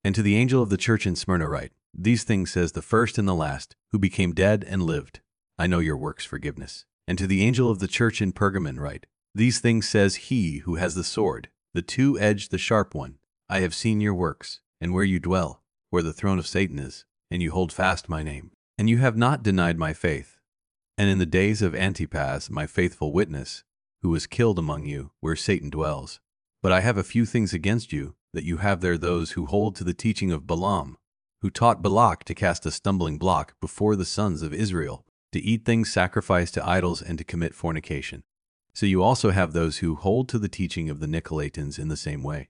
And to the angel of the church in Smyrna write, these things says the first and the last, who became dead and lived. I know your works, forgiveness. And to the angel of the church in Pergamon write, these things says he who has the sword, the two-edged, the sharp one. I have seen your works, and where you dwell, where the throne of Satan is, and you hold fast my name. And you have not denied my faith. And in the days of Antipas, my faithful witness, who was killed among you, where Satan dwells. But I have a few things against you, that you have there those who hold to the teaching of Balaam, who taught Balak to cast a stumbling block before the sons of Israel, to eat things sacrificed to idols and to commit fornication. So you also have those who hold to the teaching of the Nicolaitans in the same way.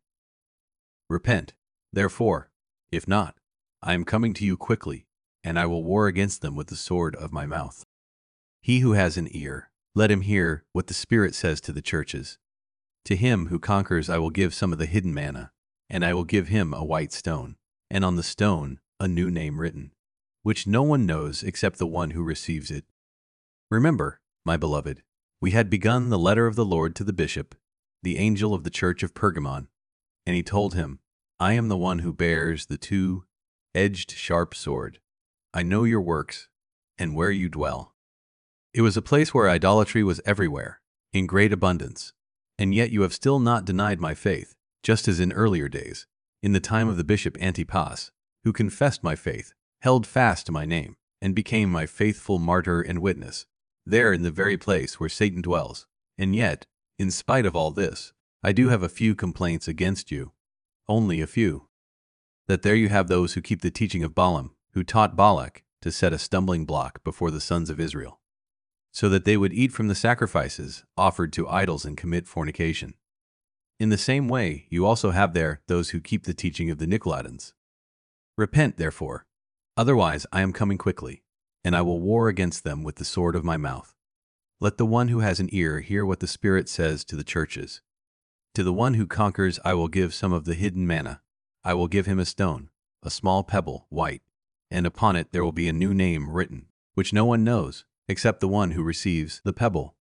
Repent, therefore, if not, I am coming to you quickly, and I will war against them with the sword of my mouth. He who has an ear, let him hear what the Spirit says to the churches. To him who conquers I will give some of the hidden manna, and I will give him a white stone, and on the stone a new name written, which no one knows except the one who receives it. Remember, my beloved, we had begun the letter of the Lord to the bishop, the angel of the church of Pergamon, and he told him, I am the one who bears the two-edged sharp sword. I know your works, and where you dwell. It was a place where idolatry was everywhere, in great abundance, and yet you have still not denied my faith, just as in earlier days, in the time of the bishop Antipas, who confessed my faith, held fast to my name, and became my faithful martyr and witness, there in the very place where Satan dwells. And yet, in spite of all this, I do have a few complaints against you, only a few. That there you have those who keep the teaching of Balaam, who taught Balak to set a stumbling block before the sons of Israel, so that they would eat from the sacrifices offered to idols and commit fornication. In the same way, you also have there those who keep the teaching of the Nicolaitans. Repent, therefore, otherwise I am coming quickly, and I will war against them with the sword of my mouth. Let the one who has an ear hear what the Spirit says to the churches. To the one who conquers I will give some of the hidden manna. I will give him a stone, a small pebble, white, and upon it there will be a new name written, which no one knows, except the one who receives the pebble.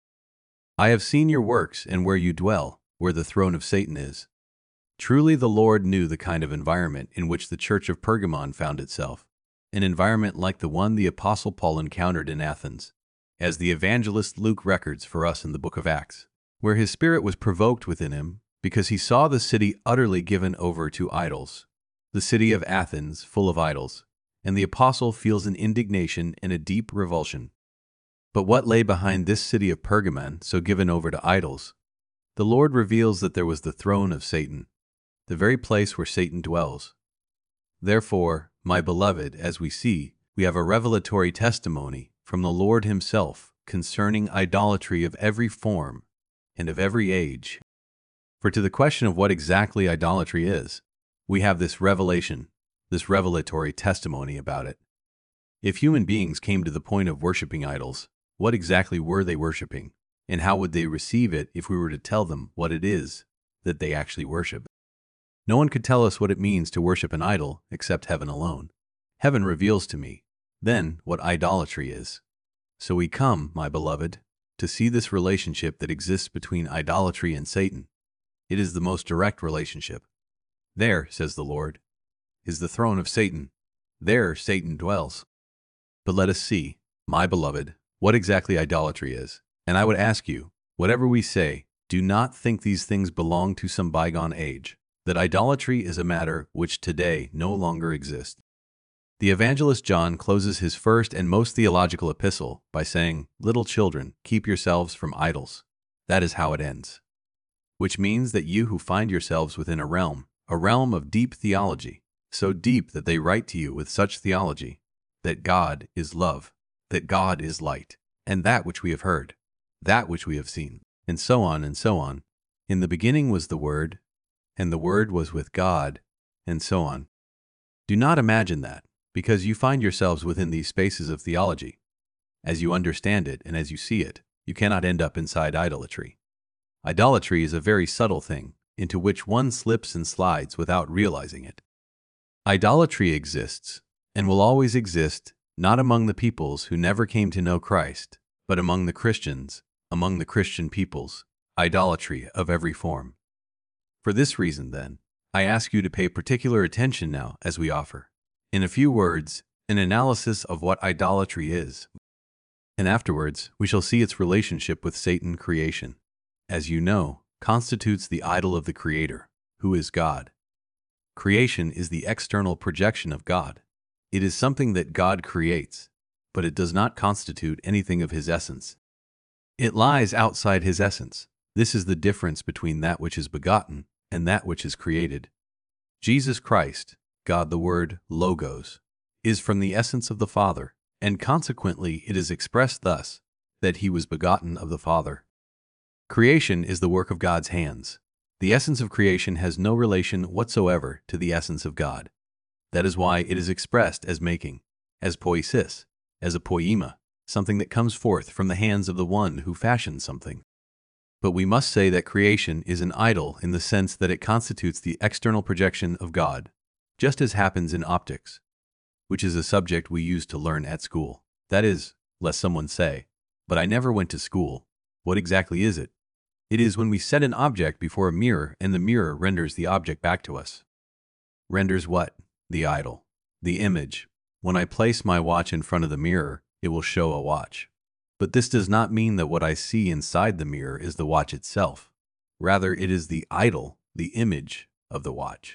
I have seen your works and where you dwell, where the throne of Satan is. Truly the Lord knew the kind of environment in which the church of Pergamon found itself, an environment like the one the Apostle Paul encountered in Athens, as the evangelist Luke records for us in the book of Acts, where his spirit was provoked within him because he saw the city utterly given over to idols, the city of Athens full of idols, and the apostle feels an indignation and a deep revulsion. But what lay behind this city of Pergamon, so given over to idols? The Lord reveals that there was the throne of Satan, the very place where Satan dwells. Therefore, my beloved, as we see, we have a revelatory testimony from the Lord himself concerning idolatry of every form and of every age. For to the question of what exactly idolatry is, we have this revelation, this revelatory testimony about it. If human beings came to the point of worshiping idols, what exactly were they worshiping, and how would they receive it if we were to tell them what it is that they actually worship? No one could tell us what it means to worship an idol except heaven alone. Heaven reveals to me, then, what idolatry is. So we come, my beloved, to see this relationship that exists between idolatry and Satan. It is the most direct relationship. There, says the Lord, is the throne of Satan. There Satan dwells. But let us see, my beloved, what exactly idolatry is. And I would ask you, whatever we say, do not think these things belong to some bygone age, that idolatry is a matter which today no longer exists. The evangelist John closes his first and most theological epistle by saying, "Little children, keep yourselves from idols." That is how it ends. Which means that you who find yourselves within a realm of deep theology, so deep that they write to you with such theology, that God is love, that God is light, and that which we have heard, that which we have seen, and so on and so on. In the beginning was the Word, and the Word was with God, and so on. Do not imagine that, because you find yourselves within these spaces of theology, as you understand it and as you see it, you cannot end up inside idolatry. Idolatry is a very subtle thing, into which one slips and slides without realizing it. Idolatry exists, and will always exist, not among the peoples who never came to know Christ, but among the Christians, among the Christian peoples, idolatry of every form. For this reason, then, I ask you to pay particular attention now as we offer, in a few words, an analysis of what idolatry is, and afterwards we shall see its relationship with Satan. Creation, as you know, constitutes the idol of the Creator, who is God. Creation is the external projection of God. It is something that God creates, but it does not constitute anything of His essence. It lies outside His essence. This is the difference between that which is begotten and that which is created. Jesus Christ, God the Word, Logos, is from the essence of the Father, and consequently it is expressed thus, that He was begotten of the Father. Creation is the work of God's hands. The essence of creation has no relation whatsoever to the essence of God. That is why it is expressed as making, as poiesis, as a poema, something that comes forth from the hands of the one who fashioned something. But we must say that creation is an idol in the sense that it constitutes the external projection of God, just as happens in optics, which is a subject we used to learn at school. That is, lest someone say, "But I never went to school." What exactly is it? It is when we set an object before a mirror and the mirror renders the object back to us. Renders what? The idol, the image. When I place my watch in front of the mirror, it will show a watch. But this does not mean that what I see inside the mirror is the watch itself. Rather, it is the idol, the image of the watch.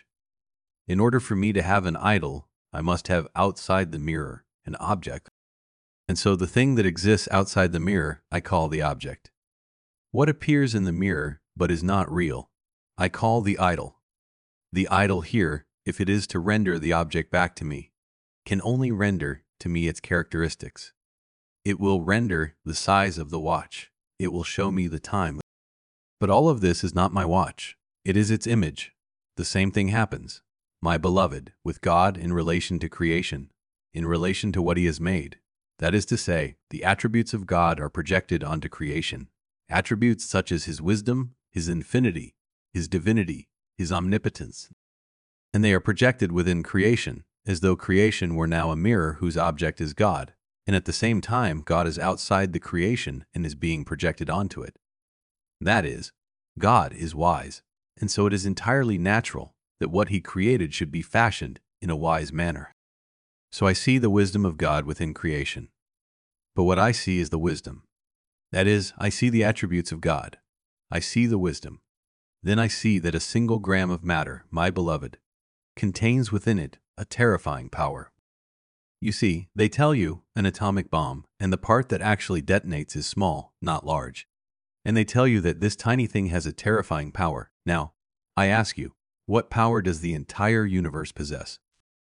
In order for me to have an idol, I must have outside the mirror an object. And so the thing that exists outside the mirror, I call the object. What appears in the mirror but is not real, I call the idol. The idol here, if it is to render the object back to me, can only render to me its characteristics. It will render the size of the watch. It will show me the time. But all of this is not my watch. It is its image. The same thing happens, my beloved, with God in relation to creation, in relation to what He has made. That is to say, the attributes of God are projected onto creation. Attributes such as His wisdom, His infinity, His divinity, His omnipotence. And they are projected within creation, as though creation were now a mirror whose object is God. And at the same time, God is outside the creation and is being projected onto it. That is, God is wise, and so it is entirely natural that what He created should be fashioned in a wise manner. So I see the wisdom of God within creation. But what I see is the wisdom. That is, I see the attributes of God. I see the wisdom. Then I see that a single gram of matter, my beloved, contains within it a terrifying power. You see, they tell you an atomic bomb, and the part that actually detonates is small, not large. And they tell you that this tiny thing has a terrifying power. Now, I ask you, what power does the entire universe possess?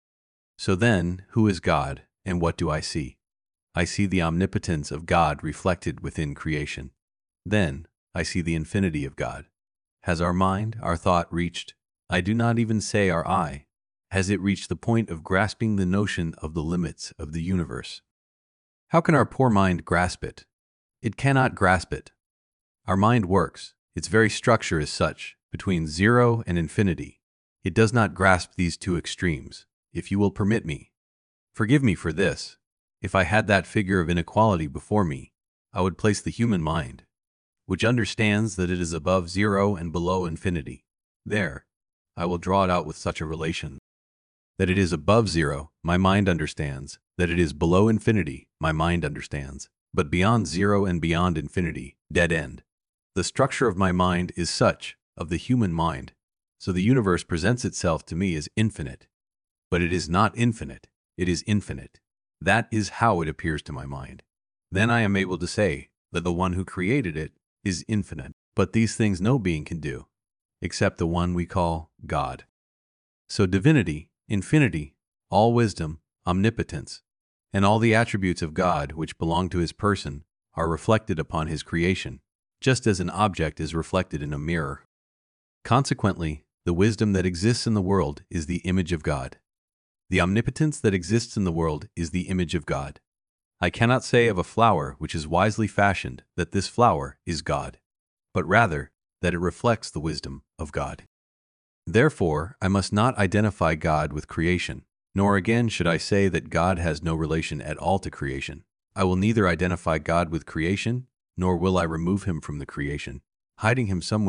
So then, who is God, and what do I see? I see the omnipotence of God reflected within creation. Then, I see the infinity of God. Has our mind, our thought reached, I do not even say our eye, has it reached the point of grasping the notion of the limits of the universe? How can our poor mind grasp it? It cannot grasp it. Our mind works. Its very structure is such, between 0 and infinity. It does not grasp these two extremes, if you will permit me. Forgive me for this. If I had that figure of inequality before me, I would place the human mind, which understands that it is above 0 and below infinity. There, I will draw it out with such a relation. That it is above 0, my mind understands. That it is below infinity, my mind understands. But beyond 0 and beyond infinity, dead end. The structure of my mind is such, of the human mind. So the universe presents itself to me as infinite. But it is not infinite, it is infinite. That is how it appears to my mind. Then I am able to say that the one who created it is infinite. But these things no being can do, except the one we call God. So divinity, infinity, all wisdom, omnipotence, and all the attributes of God which belong to His person are reflected upon His creation, just as an object is reflected in a mirror. Consequently, the wisdom that exists in the world is the image of God. The omnipotence that exists in the world is the image of God. I cannot say of a flower which is wisely fashioned that this flower is God, but rather that it reflects the wisdom of God. Therefore, I must not identify God with creation, nor again should I say that God has no relation at all to creation. I will neither identify God with creation, nor will I remove Him from the creation, hiding Him somewhere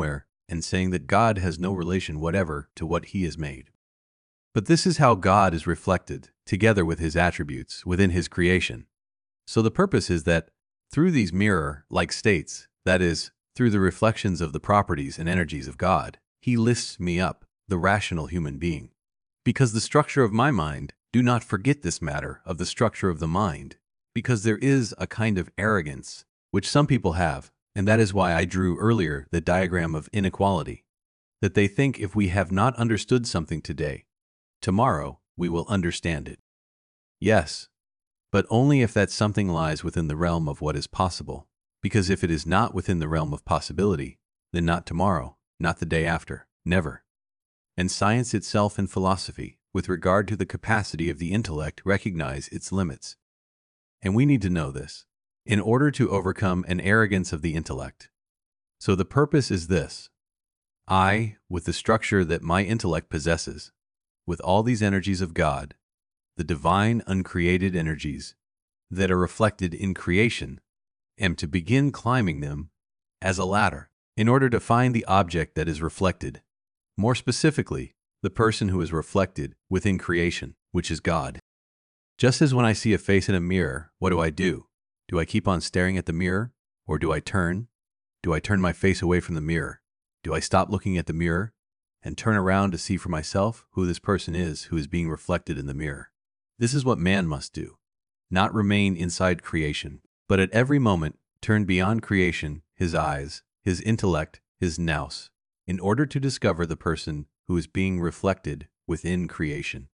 and saying that God has no relation whatever to what he has made. But this is how God is reflected, together with his attributes, within his creation. So the purpose is that through these mirror-like states, that is, through the reflections of the properties and energies of God, he lifts me up, the rational human being. Because the structure of my mind, do not forget this matter of the structure of the mind, because there is a kind of arrogance, which some people have, and that is why I drew earlier the diagram of inequality, that they think if we have not understood something today, tomorrow we will understand it. Yes, but only if that something lies within the realm of what is possible, because if it is not within the realm of possibility, then not tomorrow, not the day after, never. And science itself and philosophy, with regard to the capacity of the intellect, recognize its limits. And we need to know this, in order to overcome an arrogance of the intellect. So the purpose is this: I, with the structure that my intellect possesses, with all these energies of God, the divine uncreated energies that are reflected in creation, am to begin climbing them as a ladder in order to find the object that is reflected, more specifically, the person who is reflected within creation, which is God. Just as when I see a face in a mirror, what do? Do I keep on staring at the mirror, or do I turn? Do I turn my face away from the mirror? Do I stop looking at the mirror and turn around to see for myself who this person is who is being reflected in the mirror? This is what man must do, not remain inside creation, but at every moment turn beyond creation, his eyes, his intellect, his nous, in order to discover the person who is being reflected within creation.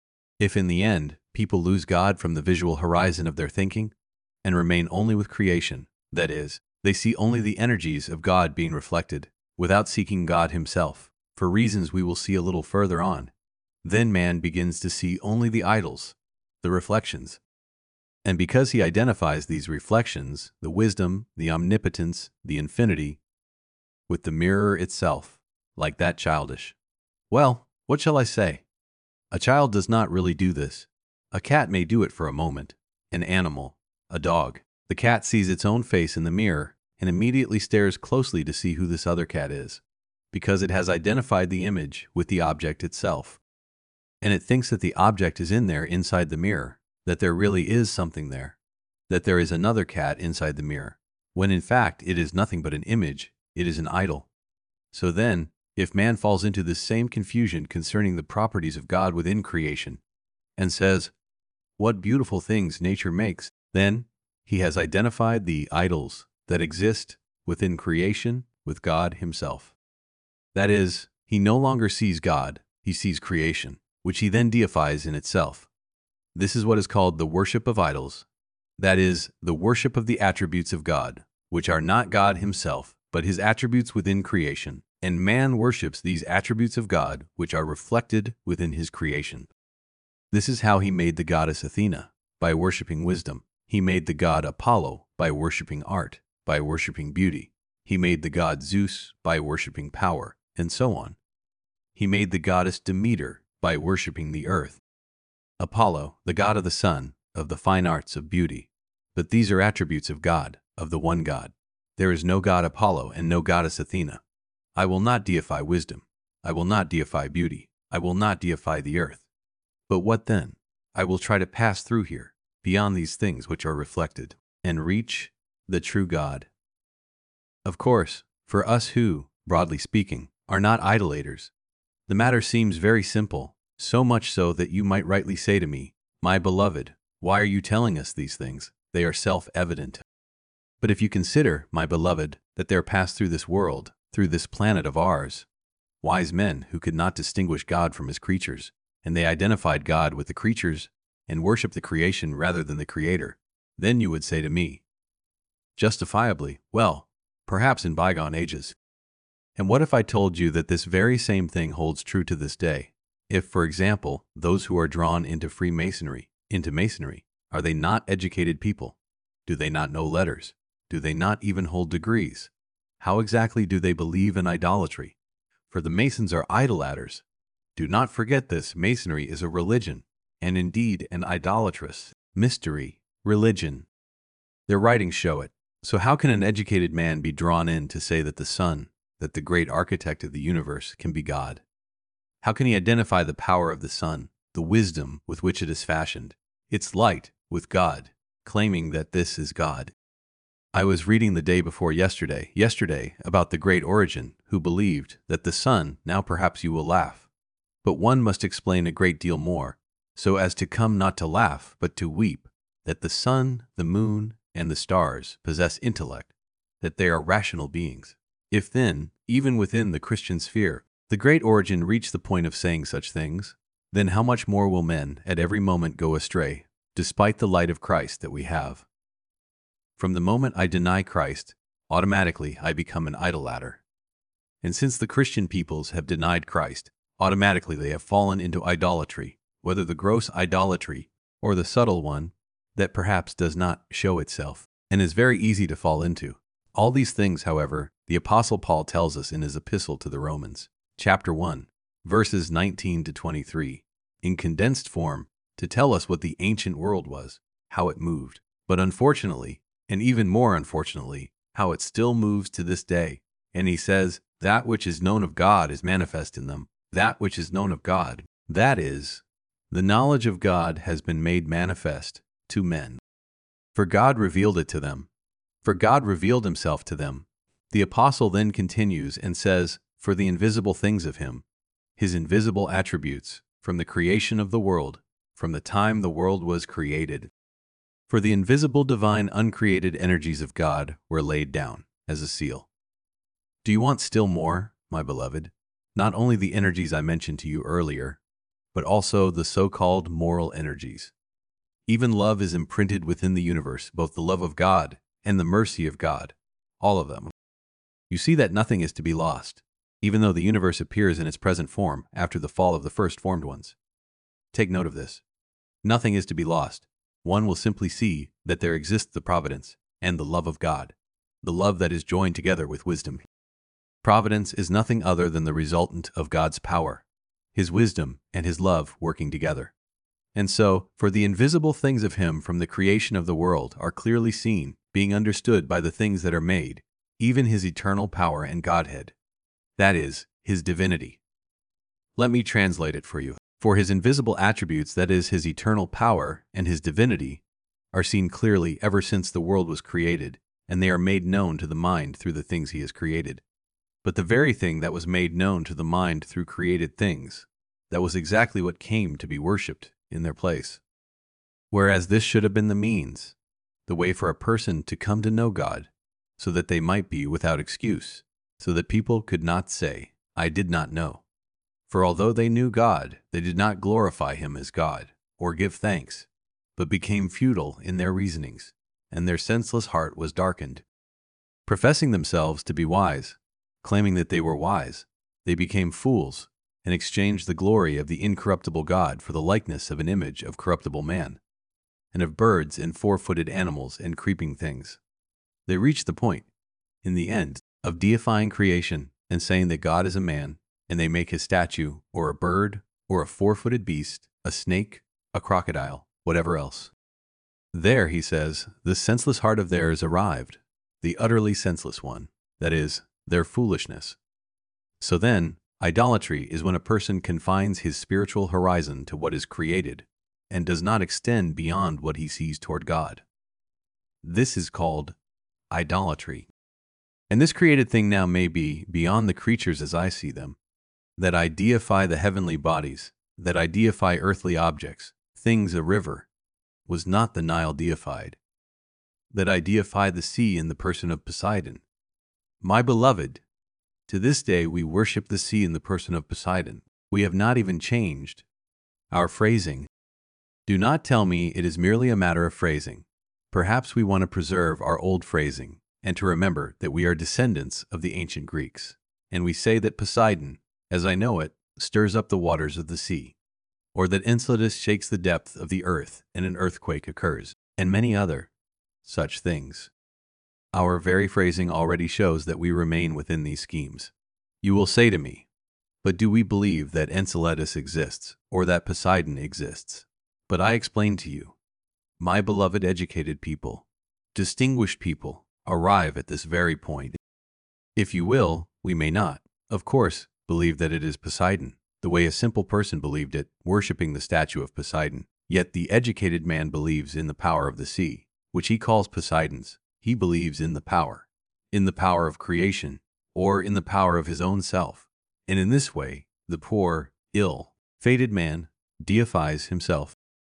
If in the end people lose God from the visual horizon of their thinking and remain only with creation, that is, they see only the energies of God being reflected, without seeking God himself, for reasons we will see a little further on, then man begins to see only the idols, the reflections. And because he identifies these reflections, the wisdom, the omnipotence, the infinity, with the mirror itself, like that childish. Well, what shall I say? A child does not really do this. A cat may do it for a moment. An animal, a dog. The cat sees its own face in the mirror and immediately stares closely to see who this other cat is, because it has identified the image with the object itself. And it thinks that the object is in there inside the mirror, that there really is something there, that there is another cat inside the mirror, when in fact it is nothing but an image, it is an idol. So then, if man falls into this same confusion concerning the properties of God within creation, and says, "What beautiful things nature makes," then he has identified the idols that exist within creation with God himself. That is, he no longer sees God, he sees creation, which he then deifies in itself. This is what is called the worship of idols, that is, the worship of the attributes of God, which are not God himself, but his attributes within creation, and man worships these attributes of God which are reflected within his creation. This is how he made the goddess Athena, by worshipping wisdom. He made the god Apollo by worshipping art, by worshipping beauty. He made the god Zeus by worshipping power, and so on. He made the goddess Demeter by worshipping the earth. Apollo, the god of the sun, of the fine arts of beauty. But these are attributes of God, of the one God. There is no god Apollo and no goddess Athena. I will not deify wisdom. I will not deify beauty. I will not deify the earth. But what then? I will try to pass through here, beyond these things which are reflected, and reach the true God. Of course, for us who, broadly speaking, are not idolaters, the matter seems very simple, so much so that you might rightly say to me, "My beloved, why are you telling us these things? They are self-evident." But if you consider, my beloved, that there passed through this world, through this planet of ours, wise men who could not distinguish God from his creatures, and they identified God with the creatures and worshiped the creation rather than the Creator, then you would say to me, justifiably, well, perhaps in bygone ages. And what if I told you that this very same thing holds true to this day? If, for example, those who are drawn into Freemasonry, into Masonry, are they not educated people? Do they not know letters? Do they not even hold degrees? How exactly do they believe in idolatry? For the Masons are idolaters. Do not forget this, Masonry is a religion, and indeed an idolatrous, mystery, religion. Their writings show it. So how can an educated man be drawn in to say that the sun, that the great architect of the universe can be God? How can he identify the power of the sun, the wisdom with which it is fashioned, its light, with God, claiming that this is God? I was reading the day before yesterday about the great Origin, who believed that the sun, now perhaps you will laugh, but one must explain a great deal more, so as to come not to laugh, but to weep, that the sun, the moon, and the stars possess intellect, that they are rational beings. If then, even within the Christian sphere, the great Origin reached the point of saying such things, then how much more will men at every moment go astray, despite the light of Christ that we have? From the moment I deny Christ, automatically I become an idolater. And since the Christian peoples have denied Christ, automatically they have fallen into idolatry, whether the gross idolatry or the subtle one that perhaps does not show itself and is very easy to fall into. All these things, however, the Apostle Paul tells us in his epistle to the Romans, chapter 1, verses 19 to 23, in condensed form, to tell us what the ancient world was, how it moved, but unfortunately, and even more unfortunately, how it still moves to this day. And he says, that which is known of God is manifest in them. That which is known of God, that is, the knowledge of God has been made manifest to men. For God revealed it to them. For God revealed himself to them. The apostle then continues and says, for the invisible things of him, his invisible attributes, from the creation of the world, from the time the world was created. For the invisible divine uncreated energies of God were laid down as a seal. Do you want still more, my beloved? Not only the energies I mentioned to you earlier, but also the so-called moral energies. Even love is imprinted within the universe, both the love of God and the mercy of God, all of them. You see that nothing is to be lost, even though the universe appears in its present form after the fall of the first formed ones. Take note of this. Nothing is to be lost. One will simply see that there exists the providence and the love of God, the love that is joined together with wisdom. Providence is nothing other than the resultant of God's power, his wisdom and his love working together. And so, for the invisible things of him from the creation of the world are clearly seen, being understood by the things that are made, even his eternal power and Godhead. That is, his divinity. Let me translate it for you. For his invisible attributes, that is, his eternal power and his divinity, are seen clearly ever since the world was created, and they are made known to the mind through the things he has created. But the very thing that was made known to the mind through created things, that was exactly what came to be worshipped in their place. Whereas this should have been the means, the way for a person to come to know God, so that they might be without excuse, so that people could not say, I did not know. For although they knew God, they did not glorify him as God, or give thanks, but became futile in their reasonings, and their senseless heart was darkened. Professing themselves to be wise, claiming that they were wise, they became fools, and exchanged the glory of the incorruptible God for the likeness of an image of corruptible man, and of birds and four-footed animals and creeping things. They reached the point, in the end, of deifying creation and saying that God is a man, and they make his statue, or a bird, or a four-footed beast, a snake, a crocodile, whatever else. There, he says, the senseless heart of theirs arrived, the utterly senseless one, that is, their foolishness. So then, idolatry is when a person confines his spiritual horizon to what is created, and does not extend beyond what he sees toward God. This is called idolatry. And this created thing now may be beyond the creatures as I see them, that I deify the heavenly bodies, that I deify earthly objects, things a river, was not the Nile deified, that I deify the sea in the person of Poseidon. My beloved, to this day we worship the sea in the person of Poseidon. We have not even changed our phrasing. Do not tell me it is merely a matter of phrasing. Perhaps we want to preserve our old phrasing, and to remember that we are descendants of the ancient Greeks, and we say that Poseidon, as I know it, stirs up the waters of the sea, or that Enceladus shakes the depth of the earth and an earthquake occurs, and many other such things. Our very phrasing already shows that we remain within these schemes. You will say to me, but do we believe that Enceladus exists, or that Poseidon exists? But I explain to you, my beloved educated people, distinguished people, arrive at this very point. If you will, We may not, of course, believe that it is Poseidon, the way a simple person believed it, worshipping the statue of Poseidon. Yet the educated man believes in the power of the sea, which he calls Poseidon's. He believes in the power of creation, or in the power of his own self. And in this way, the poor, ill-fated man deifies himself.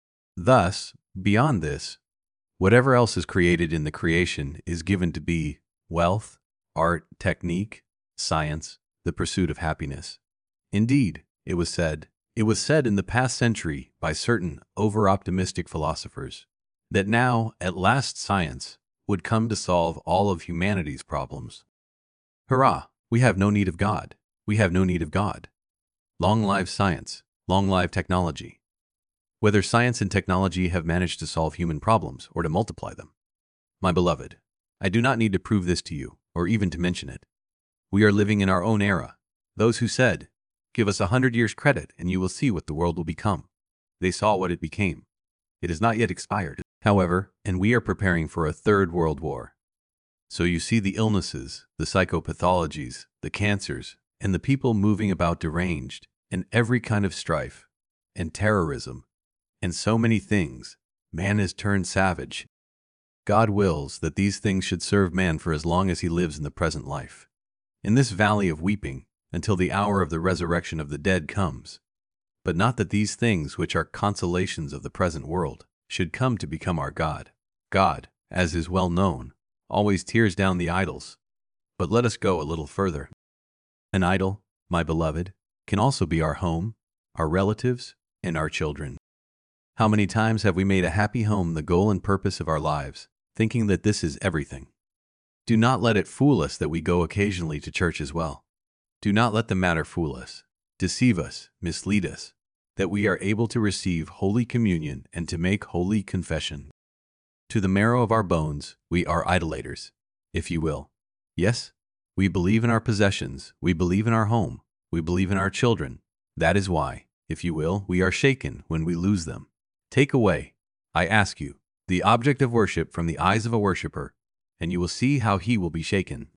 Thus, beyond this, whatever else is created in the creation is given to be wealth, art, technique, science, the pursuit of happiness. Indeed, it was said in the past century by certain over-optimistic philosophers that now, at last, science would come to solve all of humanity's problems. Hurrah! We have no need of God. We have no need of God. Long live science. Long live technology. Whether science and technology have managed to solve human problems or to multiply them. My beloved, I do not need to prove this to you, or even to mention it. We are living in our own era. Those who said, "Give us 100 years credit and you will see what the world will become," they saw what it became. It has not yet expired, however, and we are preparing for a third world war. So you see the illnesses, the psychopathologies, the cancers, and the people moving about deranged, and every kind of strife, and terrorism, and so many things. Man has turned savage. God wills that these things should serve man for as long as he lives in the present life, in this valley of weeping, until the hour of the resurrection of the dead comes. But not that these things which are consolations of the present world should come to become our God. God, as is well known, always tears down the idols. But let us go a little further. An idol, my beloved, can also be our home, our relatives, and our children. How many times have we made a happy home the goal and purpose of our lives, thinking that this is everything? Do not let it fool us that we go occasionally to church as well. Do not let the matter fool us, deceive us, mislead us, that we are able to receive Holy Communion and to make holy confession. To the marrow of our bones, we are idolaters, if you will. Yes, we believe in our possessions, we believe in our home, we believe in our children. That is why, if you will, we are shaken when we lose them. Take away, I ask you, the object of worship from the eyes of a worshiper, and you will see how he will be shaken.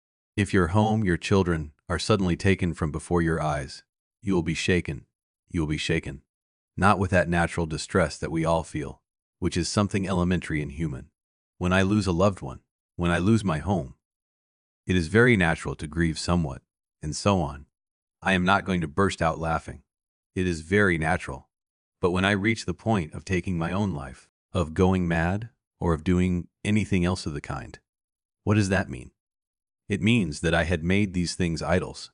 If your home, your children, are suddenly taken from before your eyes, you will be shaken. You will be shaken. Not with that natural distress that we all feel, which is something elementary and human. When I lose a loved one, when I lose my home, it is very natural to grieve somewhat, and so on. I am not going to burst out laughing. It is very natural. But when I reach the point of taking my own life, of going mad, or of doing anything else of the kind, what does that mean? It means that I had made these things idols.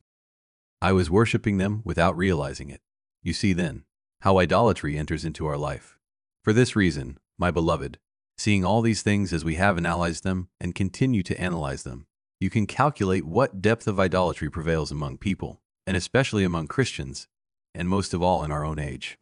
I was worshiping them without realizing it. You see then how idolatry enters into our life. For this reason, my beloved, seeing all these things as we have analyzed them and continue to analyze them, you can calculate what depth of idolatry prevails among people, and especially among Christians, and most of all in our own age.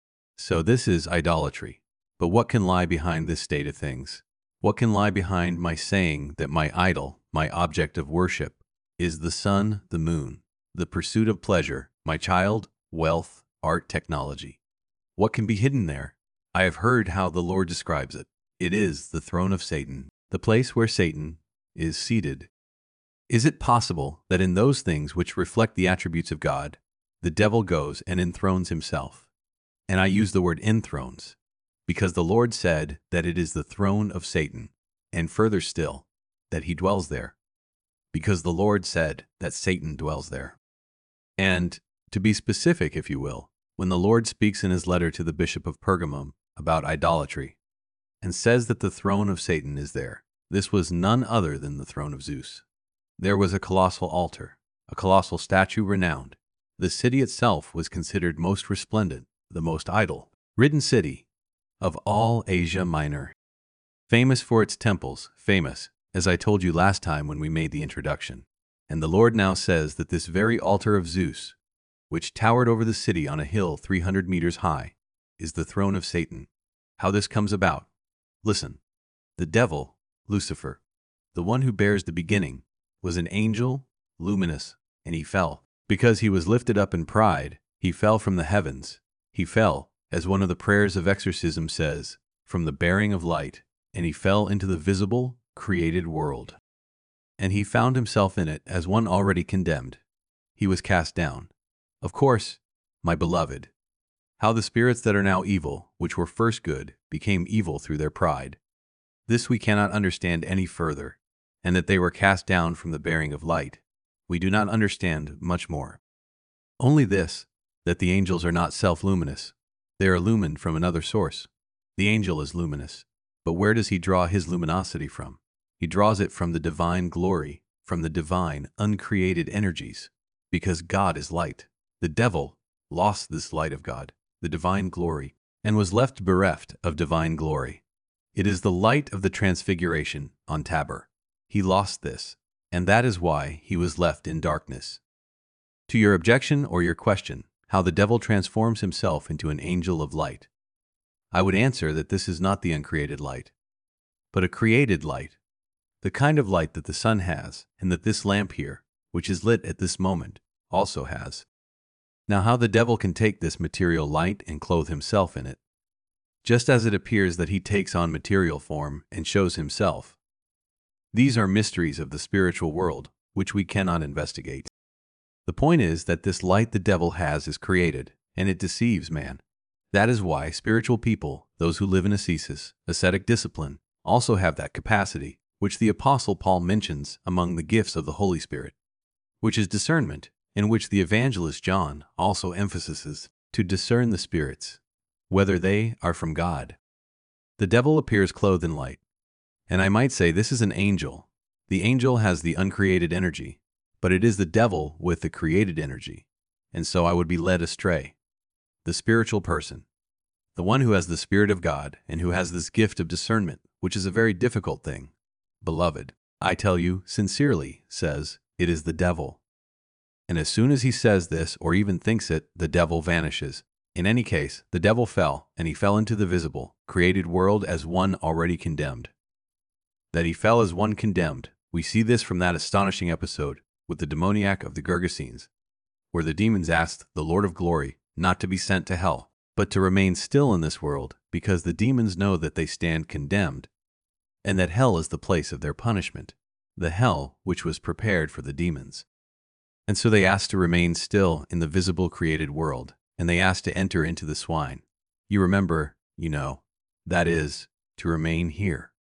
So this is idolatry. But what can lie behind this state of things? What can lie behind my saying that my idol, my object of worship, is the sun, the moon, the pursuit of pleasure, my child, wealth, art, technology? What can be hidden there? I have heard how the Lord describes it. It is the throne of Satan, the place where Satan is seated. Is it possible that in those things which reflect the attributes of God, the devil goes and enthrones himself? And I use the word enthrones, because the Lord said that it is the throne of Satan, and further still, that he dwells there, because the Lord said that Satan dwells there. And, to be specific, if you will, when the Lord speaks in his letter to the bishop of Pergamum about idolatry, and says that the throne of Satan is there, this was none other than the throne of Zeus. There was a colossal altar, a colossal statue renowned. The city itself was considered most resplendent, the most idol-ridden city of all Asia Minor. Famous for its temples, famous, as I told you last time when we made the introduction. And the Lord now says that this very altar of Zeus, which towered over the city on a hill 300 meters high, is the throne of Satan. How this comes about? Listen. The devil, Lucifer, the one who bears the beginning, was an angel, luminous, and he fell. Because he was lifted up in pride, he fell from the heavens. He fell, as one of the prayers of exorcism says, from the bearing of light, and he fell into the visible, created world. and he found himself in it as one already condemned. He was cast down. Of course, my beloved, how the spirits that are now evil, which were first good, became evil through their pride. This we cannot understand any further, and that they were cast down from the bearing of light, we do not understand much more. Only this, that the angels are not self-luminous. They are illumined from another source. The angel is luminous, but where does he draw his luminosity from? He draws it from the divine glory, from the divine, uncreated energies, because God is light. The devil lost this light of God, the divine glory, and was left bereft of divine glory. It is the light of the transfiguration on Tabor. He lost this, and that is why he was left in darkness. To your objection or your question, how the devil transforms himself into an angel of light, I would answer that this is not the uncreated light, but a created light, the kind of light that the sun has, and that this lamp here, which is lit at this moment, also has. Now how the devil can take this material light and clothe himself in it, just as it appears that he takes on material form and shows himself. These are mysteries of the spiritual world, which we cannot investigate. The point is that this light the devil has is created, and it deceives man. That is why spiritual people, those who live in ascesis, ascetic discipline, also have that capacity, which the Apostle Paul mentions among the gifts of the Holy Spirit, which is discernment, in which the evangelist John also emphasizes to discern the spirits, whether they are from God. The devil appears clothed in light, and I might say this is an angel. The angel has the uncreated energy, but it is the devil with the created energy, and so I would be led astray. The spiritual person, the one who has the Spirit of God and who has this gift of discernment, which is a very difficult thing, beloved, I tell you sincerely, says, it is the devil. And as soon as he says this or even thinks it, the devil vanishes. In any case, the devil fell, and he fell into the visible, created world as one already condemned. That he fell as one condemned, we see this from that astonishing episode with the demoniac of the Gergesenes, where the demons asked the Lord of Glory not to be sent to hell, but to remain still in this world, because the demons know that they stand condemned, and that hell is the place of their punishment, the hell which was prepared for the demons. And so they asked to remain still in the visible created world, and they asked to enter into the swine. You remember, that is, to remain here,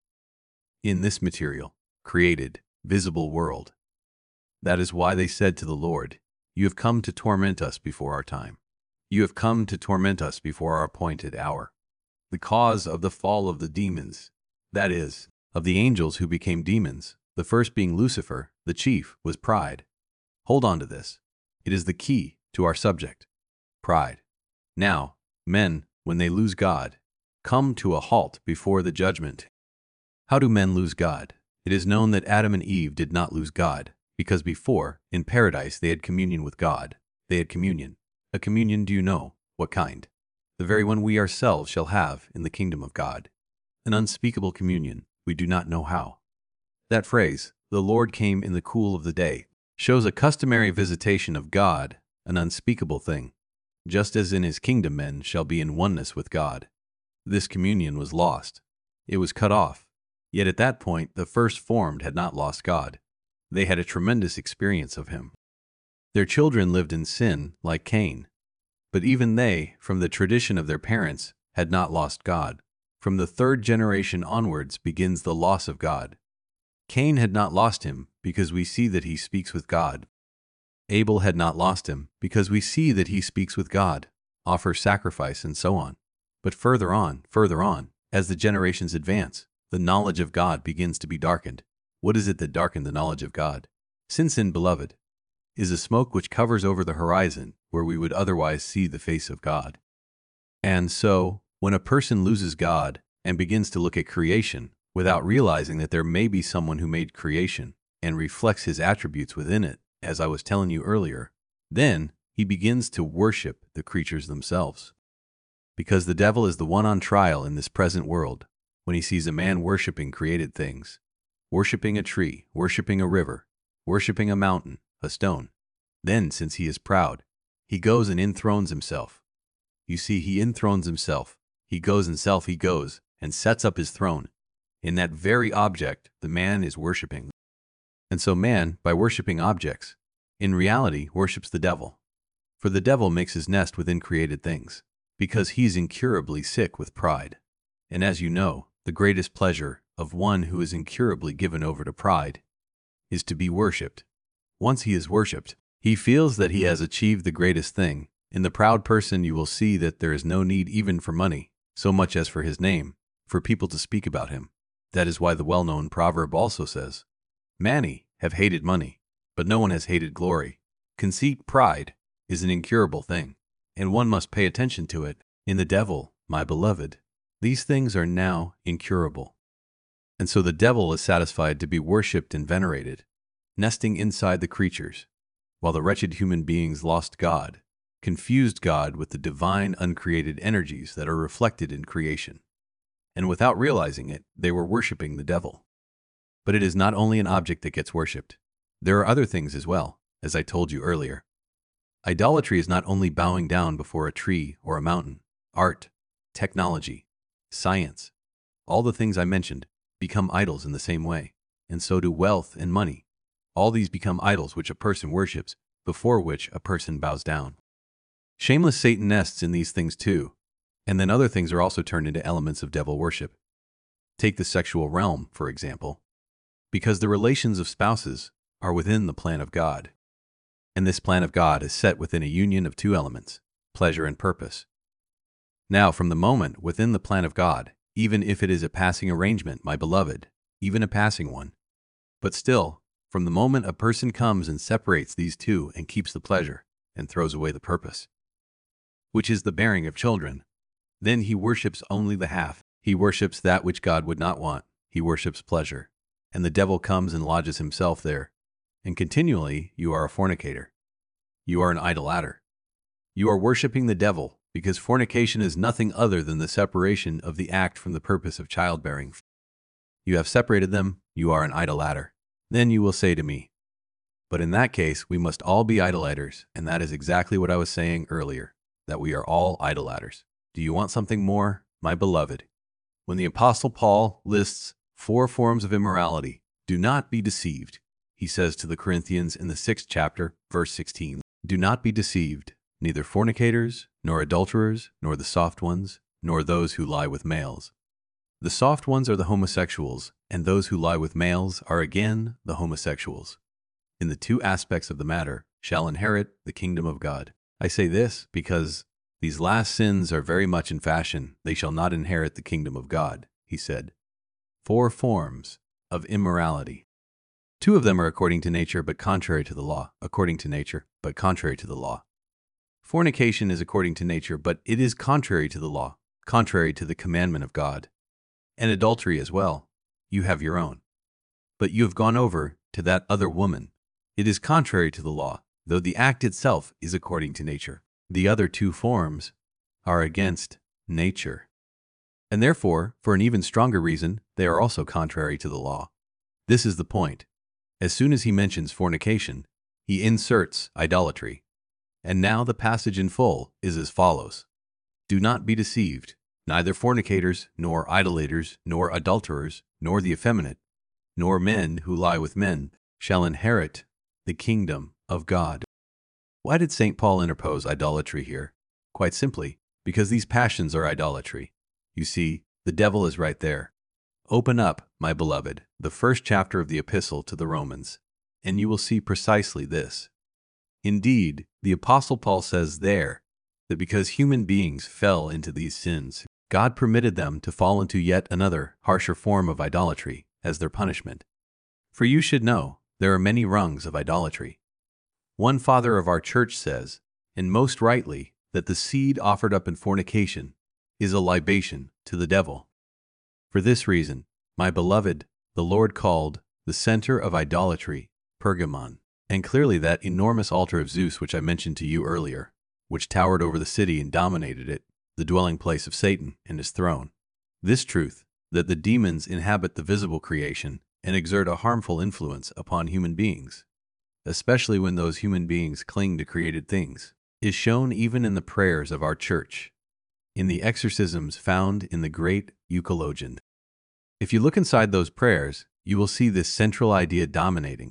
in this material, created, visible world. That is why they said to the Lord, you have come to torment us before our time. You have come to torment us before our appointed hour. The cause of the fall of the demons, that is, of the angels who became demons, the first being Lucifer, the chief, was pride. Hold on to this. It is the key to our subject. Pride. Now, men, when they lose God, come to a halt before the judgment. How do men lose God? It is known that Adam and Eve did not lose God, because before, in paradise, they had communion with God. They had communion. A communion, do you know what kind? The very one we ourselves shall have in the kingdom of God. An unspeakable communion, we do not know how. That phrase, the Lord came in the cool of the day, shows a customary visitation of God, an unspeakable thing, just as in his kingdom men shall be in oneness with God. This communion was lost. It was cut off. Yet at that point, the first formed had not lost God. They had a tremendous experience of him. Their children lived in sin, like Cain. But even they, from the tradition of their parents, had not lost God. From the third generation onwards begins the loss of God. Cain had not lost him, because we see that he speaks with God. Abel had not lost him, because we see that he speaks with God, offers sacrifice, and so on. But further on, as the generations advance, the knowledge of God begins to be darkened. What is it that darkened the knowledge of God? Sin, beloved, is a smoke which covers over the horizon where we would otherwise see the face of God. And so, when a person loses God and begins to look at creation without realizing that there may be someone who made creation and reflects his attributes within it, as I was telling you earlier, then he begins to worship the creatures themselves. Because the devil is the one on trial in this present world when he sees a man worshiping created things, worshiping a tree, worshiping a river, worshiping a mountain, a stone. Then, since he is proud, he goes and enthrones himself. You see, he enthrones himself. He goes and sets up his throne. In that very object the man is worshiping. And so man, by worshiping objects, in reality worships the devil. For the devil makes his nest within created things, because he's incurably sick with pride. And as you know, the greatest pleasure of one who is incurably given over to pride is to be worshipped. Once he is worshipped, he feels that he has achieved the greatest thing. In the proud person you will see that there is no need even for money, so much as for his name, for people to speak about him. That is why the well-known proverb also says, "Many have hated money, but no one has hated glory." Conceit, pride, is an incurable thing, and one must pay attention to it. In the devil, my beloved, these things are now incurable. And so the devil is satisfied to be worshipped and venerated, nesting inside the creatures, while the wretched human beings lost God, confused God with the divine uncreated energies that are reflected in creation. And without realizing it, they were worshiping the devil. But it is not only an object that gets worshipped. There are other things as well, as I told you earlier. Idolatry is not only bowing down before a tree or a mountain. Art, technology, science, all the things I mentioned become idols in the same way, and so do wealth and money. All these become idols which a person worships, before which a person bows down. Shameless Satan nests in these things too, and then other things are also turned into elements of devil worship. Take the sexual realm, for example, because the relations of spouses are within the plan of God. And this plan of God is set within a union of two elements, pleasure and purpose. Now, from the moment within the plan of God, even if it is a passing arrangement, my beloved, even a passing one, but still, from the moment a person comes and separates these two and keeps the pleasure and throws away the purpose, which is the bearing of children, then he worships only the half. He worships that which God would not want. He worships pleasure. And the devil comes and lodges himself there. And continually you are a fornicator. You are an idolater. You are worshiping the devil, because fornication is nothing other than the separation of the act from the purpose of childbearing. You have separated them, you are an idolater. Then you will say to me, but in that case we must all be idolaters, and that is exactly what I was saying earlier, that we are all idolaters. Do you want something more, my beloved? When the Apostle Paul lists 4 forms of immorality, do not be deceived. He says to the Corinthians in the 6th chapter, verse 16, do not be deceived, neither fornicators, nor adulterers, nor the soft ones, nor those who lie with males. The soft ones are the homosexuals, and those who lie with males are again the homosexuals. In the 2 aspects of the matter, shall inherit the kingdom of God. I say this because these last sins are very much in fashion. They shall not inherit the kingdom of God, he said. 4 forms of immorality. 2 of them are according to nature, but contrary to the law. According to nature, but contrary to the law. Fornication is according to nature, but it is contrary to the law, contrary to the commandment of God. And adultery as well. You have your own. But you have gone over to that other woman. It is contrary to the law, though the act itself is according to nature. The other 2 forms are against nature. And therefore, for an even stronger reason, they are also contrary to the law. This is the point. As soon as he mentions fornication, he inserts idolatry. And now the passage in full is as follows. Do not be deceived, neither fornicators, nor idolaters, nor adulterers, nor the effeminate, nor men who lie with men, shall inherit the kingdom of God. Why did St. Paul interpose idolatry here? Quite simply, because these passions are idolatry. You see, the devil is right there. Open up, my beloved, the 1st chapter of the Epistle to the Romans, and you will see precisely this. Indeed, the Apostle Paul says there that because human beings fell into these sins, God permitted them to fall into yet another, harsher form of idolatry as their punishment. For you should know, there are many rungs of idolatry. One father of our church says, and most rightly, that the seed offered up in fornication is a libation to the devil. For this reason, my beloved, the Lord called the center of idolatry Pergamon, and clearly that enormous altar of Zeus which I mentioned to you earlier, which towered over the city and dominated it, the dwelling place of Satan and his throne. This truth, that the demons inhabit the visible creation and exert a harmful influence upon human beings, especially when those human beings cling to created things, is shown even in the prayers of our church, in the exorcisms found in the great Euchologion. If you look inside those prayers, you will see this central idea dominating,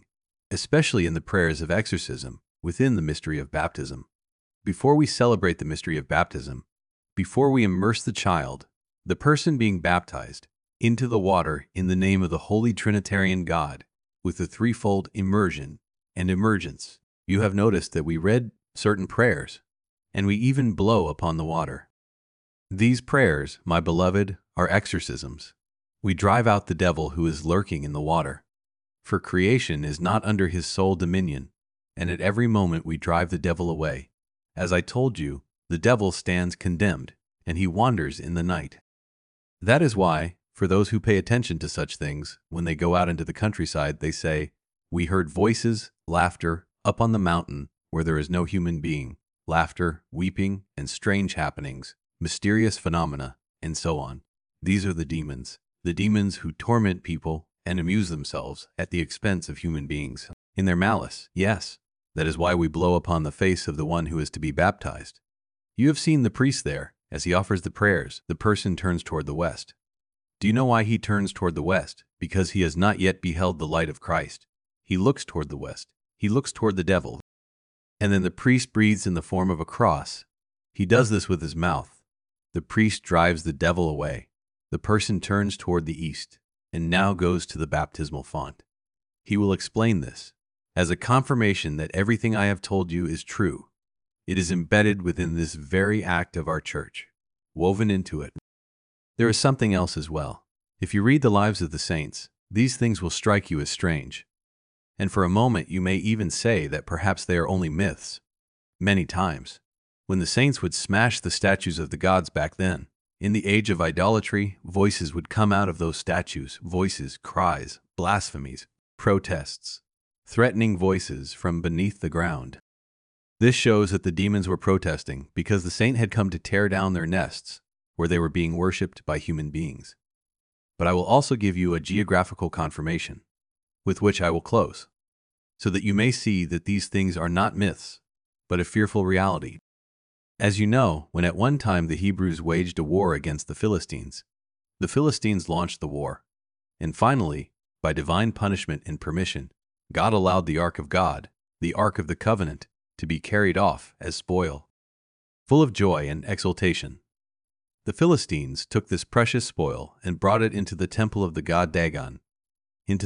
especially in the prayers of exorcism within the mystery of baptism. Before we celebrate the mystery of baptism, before we immerse the child, the person being baptized, into the water in the name of the Holy Trinitarian God, with the threefold immersion and emergence, you have noticed that we read certain prayers, and we even blow upon the water. These prayers, my beloved, are exorcisms. We drive out the devil who is lurking in the water. For creation is not under his sole dominion, and at every moment we drive the devil away. As I told you, the devil stands condemned, and he wanders in the night. That is why, for those who pay attention to such things, when they go out into the countryside, they say, "We heard voices, laughter, up on the mountain, where there is no human being, laughter, weeping, and strange happenings, mysterious phenomena, and so on." These are the demons who torment people and amuse themselves at the expense of human beings. In their malice, yes, that is why we blow upon the face of the one who is to be baptized. You have seen the priest there. As he offers the prayers, the person turns toward the west. Do you know why he turns toward the west? Because he has not yet beheld the light of Christ. He looks toward the west. He looks toward the devil. And then the priest breathes in the form of a cross. He does this with his mouth. The priest drives the devil away. The person turns toward the east, and now goes to the baptismal font. He will explain this as a confirmation that everything I have told you is true. It is embedded within this very act of our church, woven into it. There is something else as well. If you read the lives of the saints, these things will strike you as strange. And for a moment you may even say that perhaps they are only myths. Many times, when the saints would smash the statues of the gods back then, in the age of idolatry, voices would come out of those statues, voices, cries, blasphemies, protests, threatening voices from beneath the ground. This shows that the demons were protesting because the saint had come to tear down their nests where they were being worshipped by human beings. But I will also give you a geographical confirmation, with which I will close, so that you may see that these things are not myths, but a fearful reality. As you know, when at one time the Hebrews waged a war against the Philistines launched the war, and finally, by divine punishment and permission, God allowed the Ark of God, the Ark of the Covenant, to be carried off as spoil. Full of joy and exultation, the Philistines took this precious spoil and brought it into the temple of the god Dagon, and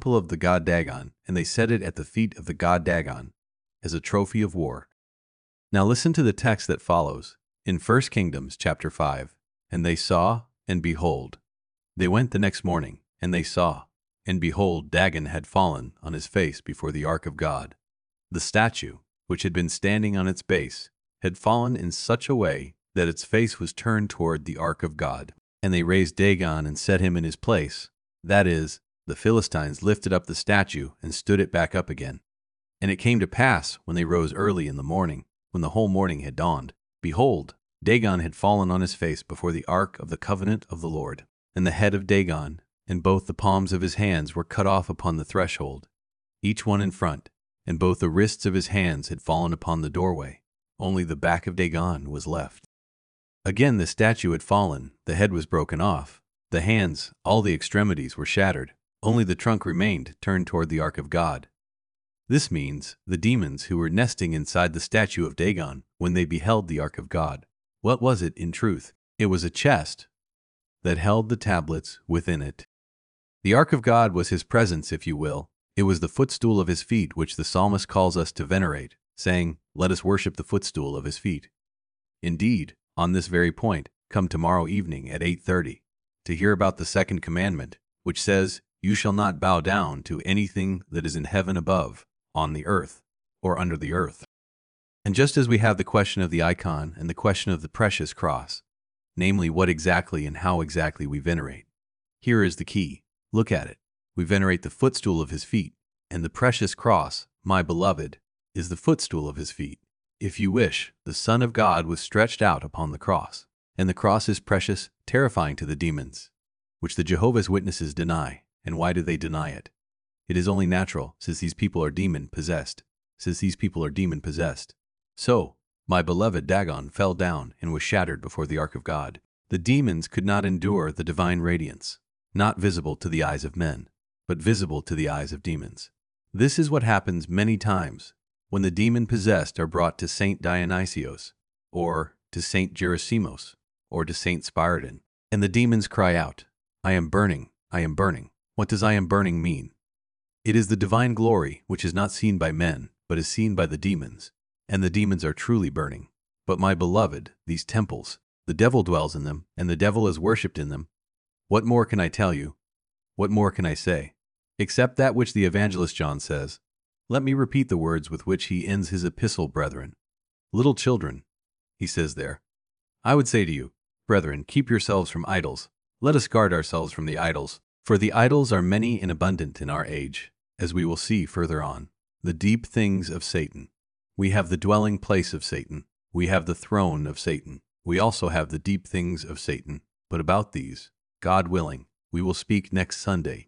they set it at the feet of the god Dagon as a trophy of war. Now listen to the text that follows in 1 Kings chapter 5. And they saw, and behold, they went the next morning, and they saw, and behold, Dagon had fallen on his face before the ark of God. The statue, which had been standing on its base, had fallen in such a way that its face was turned toward the ark of God. And they raised Dagon and set him in his place. That is, the Philistines lifted up the statue and stood it back up again. And it came to pass, when they rose early in the morning, when the whole morning had dawned, behold, Dagon had fallen on his face before the ark of the covenant of the Lord. And the head of Dagon and both the palms of his hands were cut off upon the threshold, each one in front, and both the wrists of his hands had fallen upon the doorway. Only the back of Dagon was left. Again the statue had fallen, the head was broken off, the hands, all the extremities were shattered, only the trunk remained turned toward the ark of God. This means the demons who were nesting inside the statue of Dagon when they beheld the ark of God. What was it in truth? It was a chest that held the tablets within it. The ark of God was his presence, if you will. It was the footstool of his feet which the psalmist calls us to venerate, saying, "Let us worship the footstool of his feet." Indeed, on this very point, come tomorrow evening at 8:30 to hear about the second commandment, which says, "You shall not bow down to anything that is in heaven above, on the earth, or under the earth." And just as we have the question of the icon and the question of the precious cross, namely what exactly and how exactly we venerate, here is the key. Look at it. We venerate the footstool of his feet, and the precious cross, my beloved, is the footstool of his feet. If you wish, the Son of God was stretched out upon the cross, and the cross is precious, terrifying to the demons, which the Jehovah's Witnesses deny. And why do they deny it? It is only natural, since these people are demon-possessed. So, my beloved Dagon fell down and was shattered before the ark of God. The demons could not endure the divine radiance, not visible to the eyes of men, but visible to the eyes of demons. This is what happens many times when the demon-possessed are brought to Saint Dionysios, or to Saint Gerasimos, or to Saint Spiridon, and the demons cry out, I am burning, I am burning. What does I am burning mean? It is the divine glory which is not seen by men, but is seen by the demons, and the demons are truly burning. But my beloved, these temples, the devil dwells in them, and the devil is worshipped in them. What more can I tell you? What more can I say? Except that which the evangelist John says. Let me repeat the words with which he ends his epistle, brethren. Little children, he says there, I would say to you, brethren, keep yourselves from idols. Let us guard ourselves from the idols. For the idols are many and abundant in our age, as we will see further on. The deep things of Satan. We have the dwelling place of Satan. We have the throne of Satan. We also have the deep things of Satan. But about these, God willing, we will speak next Sunday.